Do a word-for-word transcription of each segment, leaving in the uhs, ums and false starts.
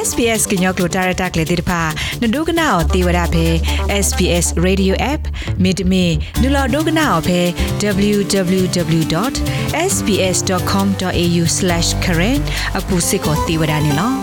S B S ကညောကလိုတာရတာကလေးတိဖာနဒုကနာအောတေဝရဖဲ S B S Radio App မြေတမင်နူလာဒုကနာအောဖဲ double-u double-u double-u dot s b s dot com dot a u slash current အခုစစ်ကိုတေဝရနေလော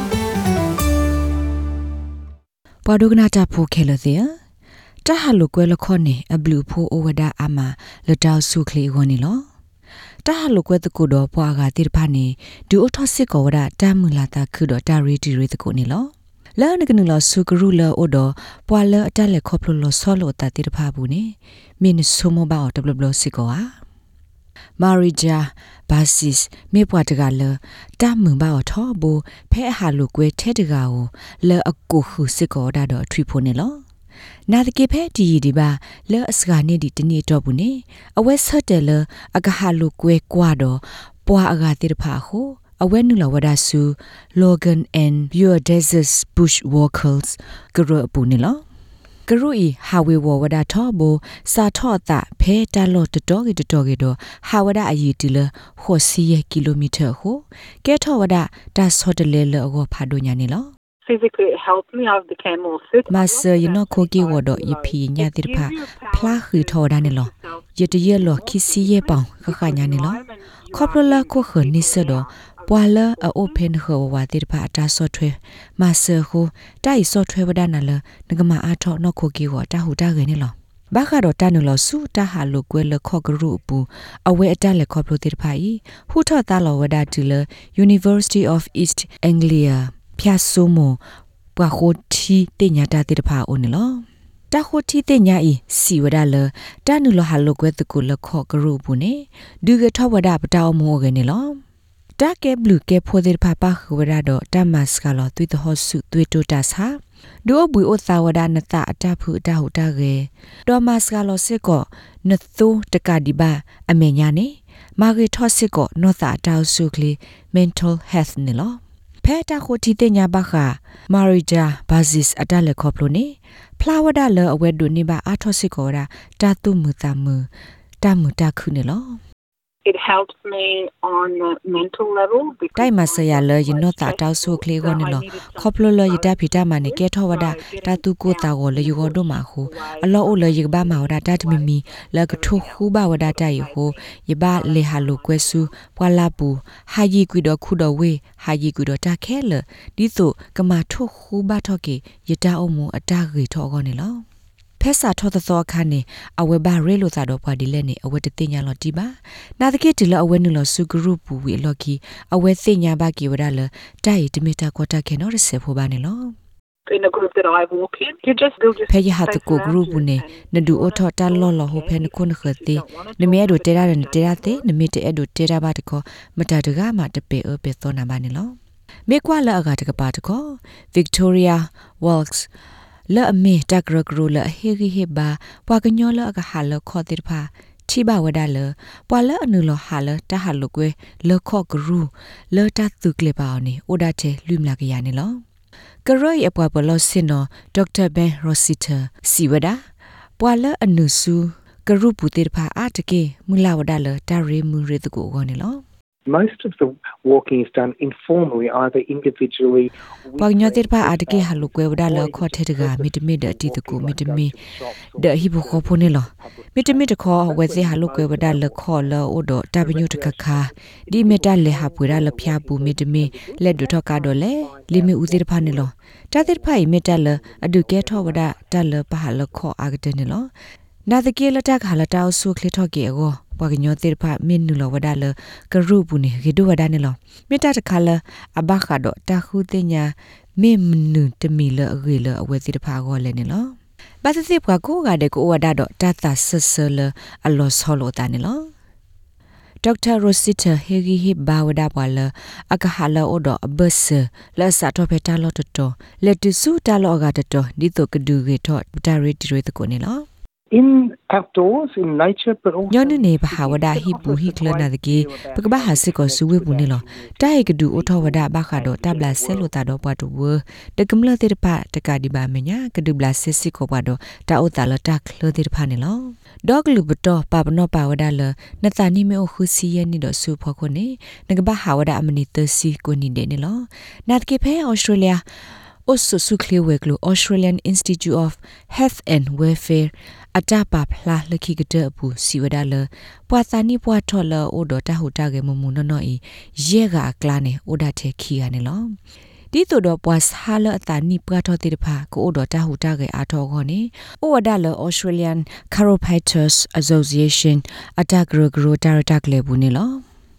ပဒုကနာတာဖိုခဲလတဲ့တဟလုကွဲလခေါနေအဘလူဖိုအိုဝဒအာမလတောက်စုခလီဝနီလောတဟလုကွဲတကူတော့ပွားကတိဖာနေဒူအထစစ်ကောဝဒတာမူလာတာခုတော့တာရီတီရီတကူနေလောလာနကနလဆုကရုလောအိုတော့ပွာလအတက်လက်ခေါပလလောဆောလောတာတိဖာဘူးနေမင်းဆုမဘောတဘလဘလစစ်ကောအာမာရီဂျာဘာစစ်မေပွားတကလတာမန်ဘောထောဘူဖဲဟာလုကွဲထဲတကာကိုလောအကူခုစစ်ကောဒါတော့ထွေဖို့နေလောနာတကေဖဲဒီဒီပါလဲအစကနေဒီတနေ့တော့ဘူးနေအဝဲဆော့တယ်လအကဟာလုကွဲကွာတော့ပွာအကတိဖာဟုအဝဲနူလဝဒါဆူ Logan and Pure Desert Bushwalkers ကရပူနေလောကရူဤဟာဝေဝဝဒါထောဘူစာထော့တာဖဲတလော့တတော်ကတတော်ကတော့ဟာဝဒါအyiတီလဟောစီယကီလိုမီတာဟုကဲထော့ဝဒါတာဆော့တလေလောဖာဒိုညာနေလော Physically it helped me. I became more fit. Master, you know, kogi wodo yipi nya dirpa. Pla hu thoda ne lo. Yete ye lo kisi ye pang kha kha nya ne lo. Khoplo la ko kho ni se do. Pwa la a open ho wa dirpa ata software. Master hu dai software wada na la ngama a tho no kogi wo ta hu ta ge ne lo. Ba kha do ta no lo su ta ha lo kwe le kho gru pu. Awe ata le khoplo dirpa yi. Hu tho ta lo wada ti le University of East Anglia.ဖျာဆိုးမပွားခိုတီတင်ညာတာတိတဖာအိုနေလောတာခိုတီတင်ညာဤစီဝဒါလတာနုလဟာလကွဲတကူလခော့ကရုဘူးနေဒူကထောဝဒါပတောမောကနေလောတာကဲဘလူကဲဖိုဒီဖာပါခဝဒါတော့တာမတ်စကလောသွေးတဟောစုသွေးတိုတာစာဒိုဘူအိုသာဝဒါနတာအတဖူအတဟုတာကေတော်မတ်စကလောစစ်ကောနသုတကဒီဘာအမေညာနေမာဂရီထော့စစ်ကောနောတာတောက်စုကလီ mental health နေလောဖဲတာခိုတီတညာဘခမာရီဂျာဘာဇစ်အတလက်ခေါပလိုနေဖလာဝဒါလအဝဲဒုန်နေပါအာထောစစ်ကောရာတာတုမူတာမူတာမူတာခုနေလော It helps me on a mental level because တိုင်မဆရာလယနောတာတောက်ဆုခလေကောနေလောခေါပလိုလယတဖိတာမနေကဲထောဝဒါတာတုကိုတာကိုလေယောဒိုမာဟုအလောအိုလေယဘာမာဝဒါတာတမီမီလကထုခူဘဝဒါတိုင်ဟုယဘာလေဟာလိုကွဲဆူပွာလာပူဟာယီကွီဒခုဒဝေဟာယီကွီဒတာခဲလဒီဆိုကမာထုခူဘထော့ကေယတာအုံမအတာဂေထောကောနေလောဖက်စာထောသောခါနေအဝဲဘာရဲလိုသာတော့ပွားဒီလဲနေအဝဲတသိညာလော်တီပါနာတကေတီလအဝဲနုလော်စုဂရုပူဝီလော်ကီအဝဲသိညာဘာကီဝဒါလတိုင်တမီတာကွာတာခဲနော်ရစေဖို့ပါနေလော in a group that I walk in you just build your ဖဲရဟာတကို group နေနဒူအထောတာလော်လော်ဟိုဖဲနခုနခတိနမေဒိုတေရာနတေရာတေနမေတေအဒိုတေရာဘာတကောမတာတကမတပေအပေသောနာပါနေလောမေကွာလာအကတကပါတကော Victoria Walksလာအမေတကရကရလာဟေဂီဟေဘာပွာကညောလာကဟာလခေါ်တိဖာချိဘဝဒါလပွာလာအနုလဟာလတဟာလကွဲလခေါ်ကရူလတတုကလေပါနေအိုဒါချေလူမလာကရနေလောကရိုးအပွားဘလောစင်နောဒေါက်တာဘန်ရိုစီတာစီဝဒါပွာလာအနုစုကရူပူတိဖာအတကေမူလာဝဒါလတာရီမူရီတကိုကောနေလော Most of the walking is done informally, either individually. Pagnotir pa adke halu kwe wada la kho the daga mitmi da ti to ko mitmi da hi bu kho phone lo mitmi de kho we se halu kwe wada la kho la o do ta binyu de kha di meta le ha pwe da la phya pu mitmi le do tho ka do le limi u se de pha ne lo ta de pha yi meta la adu ke tho wada ta la pa ha la kho agde ne lo na de ke la ta kha la ta su khle tho ke goပကညောတိဖာမင်းနူလဝဒါလကရုပူနေဂေဒဝဒါနေလောမေတ္တာတခါလအဘခါတော့တခုတင်ညာမေမနုတမီလအဂေလအဝဲတိတဖာကောလဲနေလောဘာသစ်ပကကိုကတဲ့ကိုဝဒါတော့တတဆဆလအလောဆောလောတာနေလောဒေါက်တာရိုစီတာဟေဂီဟိဘာဝဒါပွာလအကဟာလောအိုတော့ဘဆလက်စာတော့ဖက်တာလောတတော်လက်တစုတာလောကတတော်ဒီတော့ကဒူကေတော့ဒါရီတီရီတကိုနေလော in outdoors in nature but also ညနေနေဘဟာဝဒဟိပူဟိကလနာတကေပကဘာဟာစစ်ကိုဆူဝေဘူးနေလောတိုင်ကဒူအထောဝဒဘခါတော့တဘလာဆဲလိုတာတော့ပွားတူဝတကမလတိတဖတကဒီပါမညာကဒူဘလာစစ်စစ်ကိုပွားတော့တာအိုတာလတာခလတိတဖနေလောဒေါကလူဘတော့ပပနောပါဝဒလနတနိမေအခုစီယနီတော့ဆူဖော်ခုနေနကဘဟာဝဒအမနီတစီကိုနေတယ်နေလောနတ်ကေဖဲဩစတြေးလျAlso Sukliweklu Australian Institute of Health and Welfare Atapa Pla Lekigede Bu Siwadale Pwatani Pwatola Odo Tahutage Mumuno I Yega Aklane Oda Te Kiane Lo Dito do Pwas Hala Atani Pwato Tirpa Ko Odo Tahutage Atogone Owadale Australian Chiropractors Association Atagro Gro Daratagle Bunilo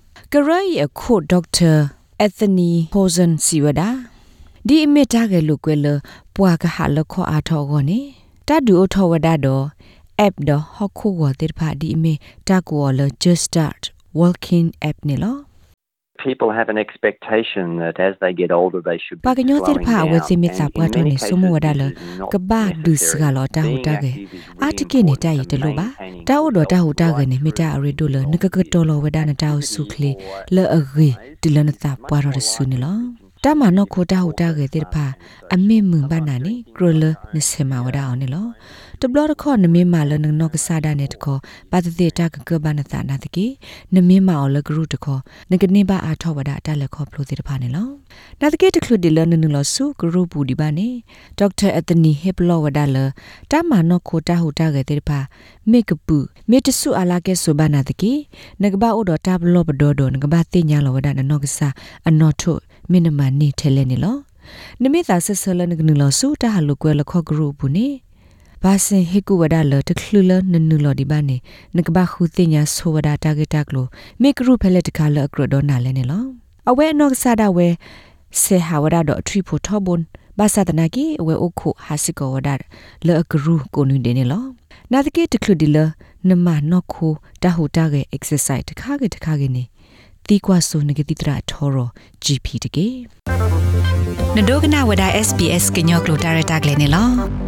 Garai a quote Doctor Anthony Posen Siwadaဒီအမစ်တာကလူကွယ်လပွားကဟာလခေါ်အားထောကိုနေတာဒူအထောဝဒါတော့ app တော့ဟခုဝတဲ့ဖာဒီအမစ်တာကိုလ just start walking app နေလော People have an expectation that as they get older they should be ပါကညောတဲ့ဖာဝစီမစ်စာပွားတော့နေစမဝဒါလကဘာဒုစကလောတာဟူတာကေအာတကိနေတိုင်တလို့ပါတာဟူတော့တာဟူတာကနေမိတာအရီဒိုလနကကတော်လောဝဒါနတာဆုခလီလဲအဂီဒီလနတာပွားရဆုနေလောတာမနောခိုတာဟူတာကေတိဖာအမေမွန်ဘာနာနီကရလနစေမဝဒါအောင်နေလောတဘလရခေါနမေမာလနနောကဆာဒနဲ့တခေါပါတတိတာကကဘာနတာနာတကေနမေမာအော်လဂရုတခေါနကနေဘာအာထောဝဒါတလက်ခေါပလိုတိတဖာနေလောနာတကေတခလူဒီလနနလောဆုဂရုပူဒီဘာနေဒေါက်တာအတနီဟေပလောဝဒါလတာမနောခိုတာဟူတာကေတိဖာမေကပူမေတဆုအလာကေဆိုဘာနာတကေနကဘာအိုဒတာဘလောဘဒေါဒနကဘာတိညာလောဝဒါနနောကဆာအနောထုမင်းနမနီထဲလဲနေလောနမေသာဆဆလနကနလောဆုတာဟလူကွယ်လခေါဂရုပူနေဘာစင်ဟေကူဝဒါလတခလူလနနူလောဒီဘာနေနကဘာခုတင်ညာဆိုဝဒါတာဂက်တာကလိုမေကရုဖဲလက်တခါလအကရဒေါနာလဲနေလောအဝဲနော့ဆာဒဝဲဆေဟာဝဒါတော့အထရီဖို့ထောဘွန်ဘာသာတနာကီအဝဲအခုဟာစီကောဝဒါလအကရူကိုနူဒေနေလောနာတကေတခလူဒီလနမနော့ခုတာဟူတာဂက် exercise တခါကတခါကနေတီကွာဆိုနဂတိတရာထောရ ဂျီ ပီ တကေနဒိုကနာဝဒါ เอส บี เอส ကညောကလိုတာရတာကလေးနေလော